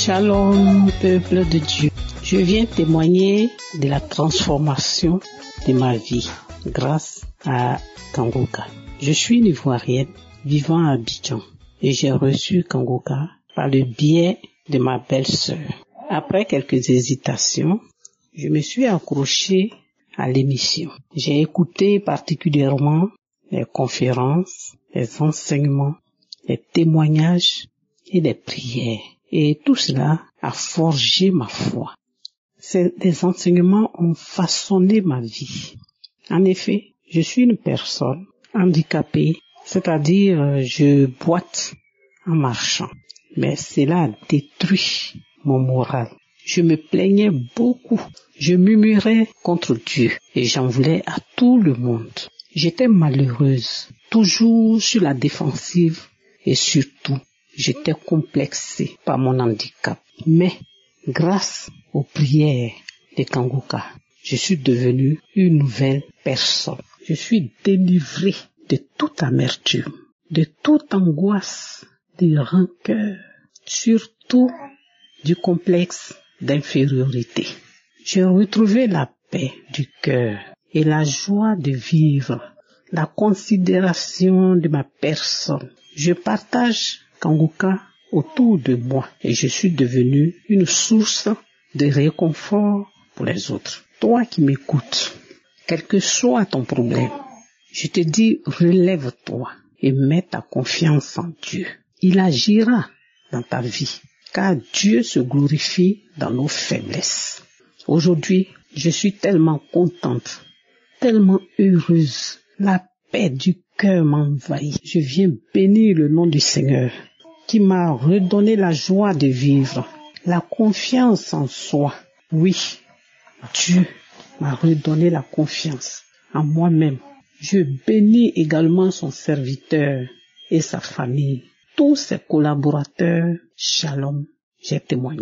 Shalom, peuple de Dieu. Je viens témoigner de la transformation de ma vie grâce à Kangoka. Je suis une Ivoirienne vivant à Abidjan et j'ai reçu Kangoka par le biais de ma belle-sœur. Après quelques hésitations, je me suis accrochée à l'émission. J'ai écouté particulièrement les conférences, les enseignements, les témoignages et les prières. Et tout cela a forgé ma foi. Ces enseignements ont façonné ma vie. En effet, je suis une personne handicapée, c'est-à-dire je boite en marchant. Mais cela a détruit mon moral. Je me plaignais beaucoup. Je murmurais contre Dieu et j'en voulais à tout le monde. J'étais malheureuse, toujours sur la défensive et surtout, j'étais complexée par mon handicap. Mais grâce aux prières de Kangoka, je suis devenue une nouvelle personne. Je suis délivrée de toute amertume, de toute angoisse, de rancœur, surtout du complexe d'infériorité. J'ai retrouvé la paix du cœur et la joie de vivre, la considération de ma personne. Je partage Kangoka autour de moi et je suis devenue une source de réconfort pour les autres. Toi qui m'écoutes, quel que soit ton problème, je te dis relève-toi et mets ta confiance en Dieu. Il agira dans ta vie car Dieu se glorifie dans nos faiblesses. Aujourd'hui, je suis tellement contente, tellement heureuse. La paix du cœur m'envahit. Je viens bénir le nom du Seigneur qui m'a redonné la joie de vivre, la confiance en soi. Oui, Dieu m'a redonné la confiance en moi-même. Je bénis également son serviteur et sa famille, tous ses collaborateurs. Shalom, j'ai témoigné.